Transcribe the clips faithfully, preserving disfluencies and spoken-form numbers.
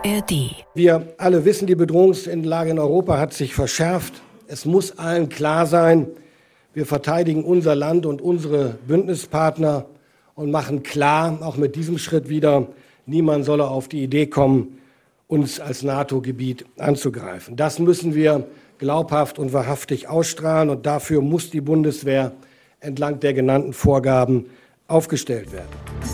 R D. Wir alle wissen, die Bedrohungslage in Europa hat sich verschärft. Es muss allen klar sein, wir verteidigen unser Land und unsere Bündnispartner und machen klar, auch mit diesem Schritt wieder, niemand solle auf die Idee kommen, uns als NATO-Gebiet anzugreifen. Das müssen wir glaubhaft und wahrhaftig ausstrahlen, und dafür muss die Bundeswehr entlang der genannten Vorgaben aufgestellt werden.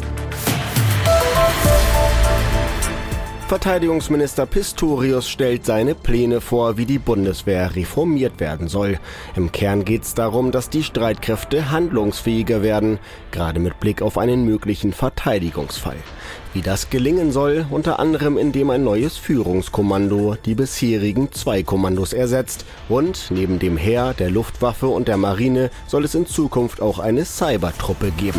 Verteidigungsminister Pistorius stellt seine Pläne vor, wie die Bundeswehr reformiert werden soll. Im Kern geht es darum, dass die Streitkräfte handlungsfähiger werden, gerade mit Blick auf einen möglichen Verteidigungsfall. Wie das gelingen soll, unter anderem indem ein neues Führungskommando die bisherigen zwei Kommandos ersetzt, und neben dem Heer, der Luftwaffe und der Marine soll es in Zukunft auch eine Cybertruppe geben.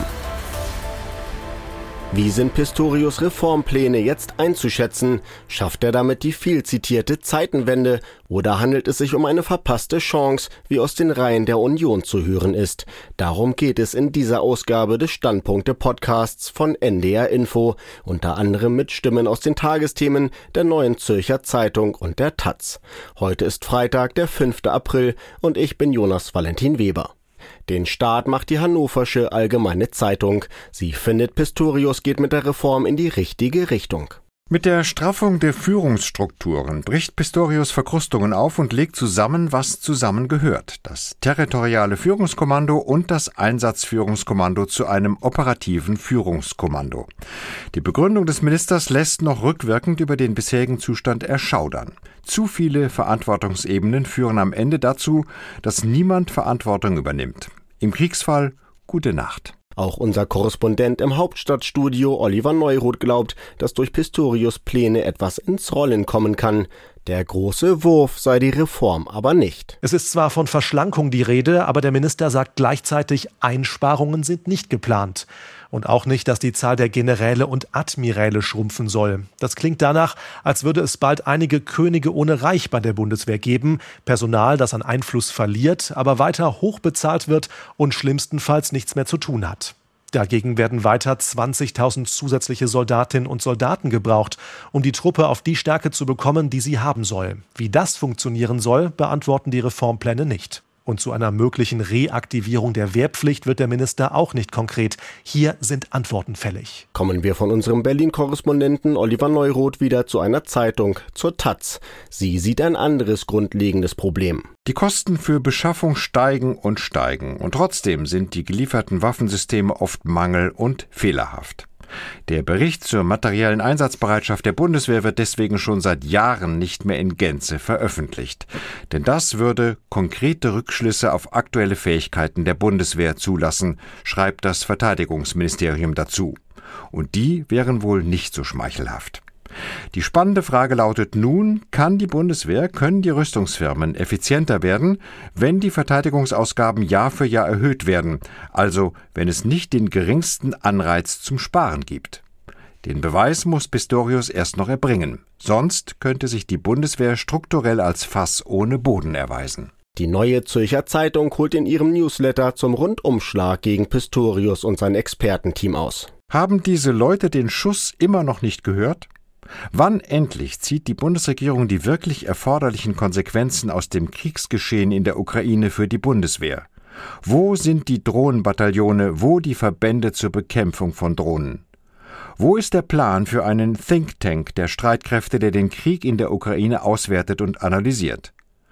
Wie sind Pistorius' Reformpläne jetzt einzuschätzen? Schafft er damit die viel zitierte Zeitenwende, oder handelt es sich um eine verpasste Chance, wie aus den Reihen der Union zu hören ist? Darum geht es in dieser Ausgabe des Standpunkte-Podcasts von N D R Info, unter anderem mit Stimmen aus den Tagesthemen der Neuen Zürcher Zeitung und der Taz. Heute ist Freitag, der fünfte April, und ich bin Jonas Valentin Weber. Den Start macht die Hannoversche Allgemeine Zeitung. Sie findet, Pistorius geht mit der Reform in die richtige Richtung. Mit der Straffung der Führungsstrukturen bricht Pistorius Verkrustungen auf und legt zusammen, was zusammengehört: das territoriale Führungskommando und das Einsatzführungskommando zu einem operativen Führungskommando. Die Begründung des Ministers lässt noch rückwirkend über den bisherigen Zustand erschaudern. Zu viele Verantwortungsebenen führen am Ende dazu, dass niemand Verantwortung übernimmt. Im Kriegsfall gute Nacht. Auch unser Korrespondent im Hauptstadtstudio Oliver Neuroth glaubt, dass durch Pistorius' Pläne etwas ins Rollen kommen kann. Der große Wurf sei die Reform aber nicht. Es ist zwar von Verschlankung die Rede, aber der Minister sagt gleichzeitig, Einsparungen sind nicht geplant. Und auch nicht, dass die Zahl der Generäle und Admiräle schrumpfen soll. Das klingt danach, als würde es bald einige Könige ohne Reich bei der Bundeswehr geben. Personal, das an Einfluss verliert, aber weiter hoch bezahlt wird und schlimmstenfalls nichts mehr zu tun hat. Dagegen werden weiter zwanzigtausend zusätzliche Soldatinnen und Soldaten gebraucht, um die Truppe auf die Stärke zu bekommen, die sie haben soll. Wie das funktionieren soll, beantworten die Reformpläne nicht. Und zu einer möglichen Reaktivierung der Wehrpflicht wird der Minister auch nicht konkret. Hier sind Antworten fällig. Kommen wir von unserem Berlin-Korrespondenten Oliver Neuroth wieder zu einer Zeitung, zur Taz. Sie sieht ein anderes grundlegendes Problem. Die Kosten für Beschaffung steigen und steigen. Und trotzdem sind die gelieferten Waffensysteme oft mangel- und fehlerhaft. Der Bericht zur materiellen Einsatzbereitschaft der Bundeswehr wird deswegen schon seit Jahren nicht mehr in Gänze veröffentlicht. Denn das würde konkrete Rückschlüsse auf aktuelle Fähigkeiten der Bundeswehr zulassen, schreibt das Verteidigungsministerium dazu. Und die wären wohl nicht so schmeichelhaft. Die spannende Frage lautet nun, kann die Bundeswehr, können die Rüstungsfirmen effizienter werden, wenn die Verteidigungsausgaben Jahr für Jahr erhöht werden, also wenn es nicht den geringsten Anreiz zum Sparen gibt? Den Beweis muss Pistorius erst noch erbringen, sonst könnte sich die Bundeswehr strukturell als Fass ohne Boden erweisen. Die Neue Zürcher Zeitung holt in ihrem Newsletter zum Rundumschlag gegen Pistorius und sein Expertenteam aus. Haben diese Leute den Schuss immer noch nicht gehört? Wann endlich zieht die Bundesregierung die wirklich erforderlichen Konsequenzen aus dem Kriegsgeschehen in der Ukraine für die Bundeswehr? Wo sind die Drohnenbataillone, wo die Verbände zur Bekämpfung von Drohnen? Wo ist der Plan für einen Think Tank der Streitkräfte, der den Krieg in der Ukraine auswertet und analysiert?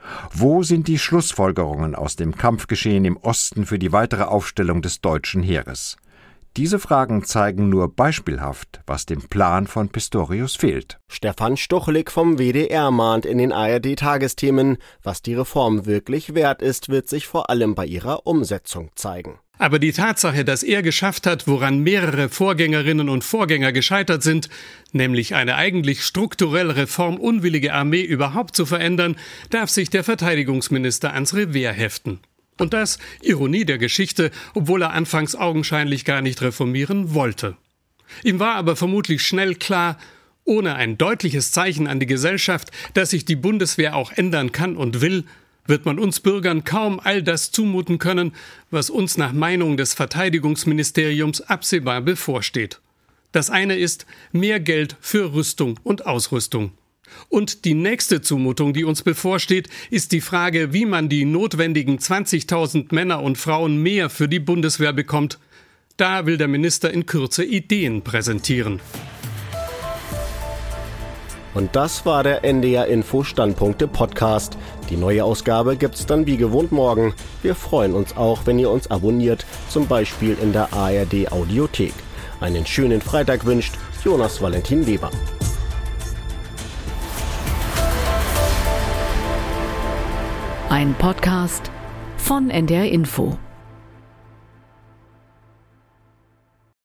Wo sind die Schlussfolgerungen aus dem Kampfgeschehen im Osten für die weitere Aufstellung des deutschen Heeres? Diese Fragen zeigen nur beispielhaft, was dem Plan von Pistorius fehlt. Stefan Stuchlik vom W D R mahnt in den A R D-Tagesthemen, was die Reform wirklich wert ist, wird sich vor allem bei ihrer Umsetzung zeigen. Aber die Tatsache, dass er geschafft hat, woran mehrere Vorgängerinnen und Vorgänger gescheitert sind, nämlich eine eigentlich strukturell reformunwillige Armee überhaupt zu verändern, darf sich der Verteidigungsminister ans Revers heften. Und das, Ironie der Geschichte, obwohl er anfangs augenscheinlich gar nicht reformieren wollte. Ihm war aber vermutlich schnell klar, ohne ein deutliches Zeichen an die Gesellschaft, dass sich die Bundeswehr auch ändern kann und will, wird man uns Bürgern kaum all das zumuten können, was uns nach Meinung des Verteidigungsministeriums absehbar bevorsteht. Das eine ist mehr Geld für Rüstung und Ausrüstung. Und die nächste Zumutung, die uns bevorsteht, ist die Frage, wie man die notwendigen zwanzigtausend Männer und Frauen mehr für die Bundeswehr bekommt. Da will der Minister in Kürze Ideen präsentieren. Und das war der N D R Info Standpunkte Podcast. Die neue Ausgabe gibt's dann wie gewohnt morgen. Wir freuen uns auch, wenn ihr uns abonniert, zum Beispiel in der A R D Audiothek. Einen schönen Freitag wünscht Jonas Valentin Weber. Ein Podcast von N D R Info.